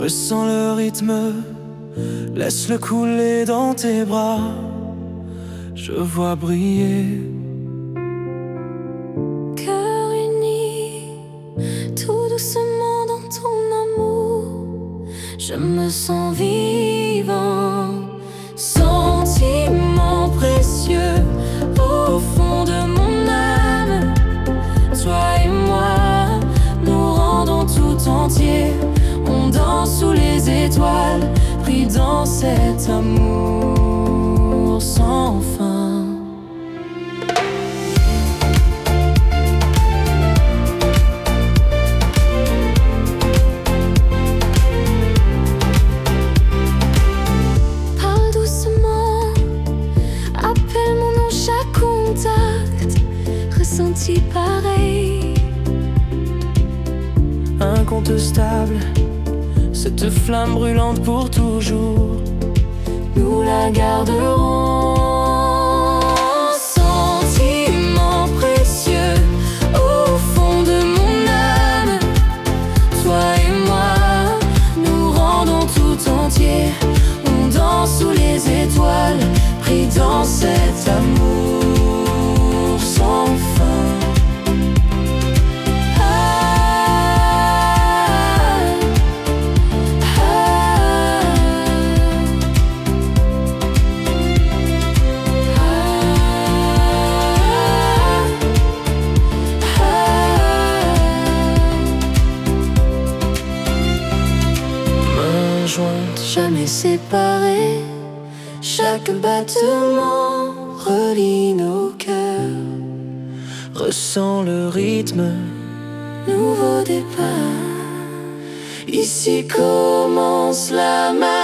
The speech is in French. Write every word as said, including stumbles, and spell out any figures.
Ressens le rythme, laisse-le couler dans tes bras. Je vois briller. Cœur uni, tout doucement dans ton amour, je me sens vivant. Sentiment précieux au fond de mon âme. Toi et moi, nous rendons tout entier. On danse sous les étoiles, pris dans cet amour sans fin. Parle doucement, appelle mon nom, chaque contact, ressenti pareil. Incontestable, cette flamme brûlante pour toujours, nous la garderons. Sentiment précieux au fond de mon âme. Toi et moi, nous rendons tout entier. On danse sous les étoiles, pris dans cet amour sans fin. Jamais séparés, chaque battement relie nos cœurs. ressens le rythme. Nouveau départ, ici commence la magie.